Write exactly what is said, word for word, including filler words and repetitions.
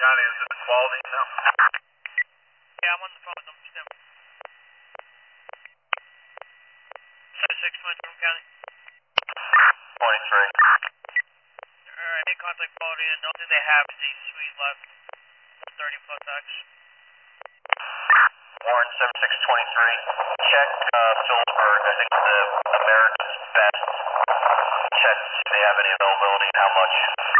County, is it the quality now? Yeah, I'm on the phone with them. Stem. seven six twenty-three County. twenty-three. Alright, they contact quality and the only thing they have is a suite left. thirty plus X. Warren, seven six twenty-three. Check uh, Phillipsburg. I think the America's Best. Check if they have any availability and how much.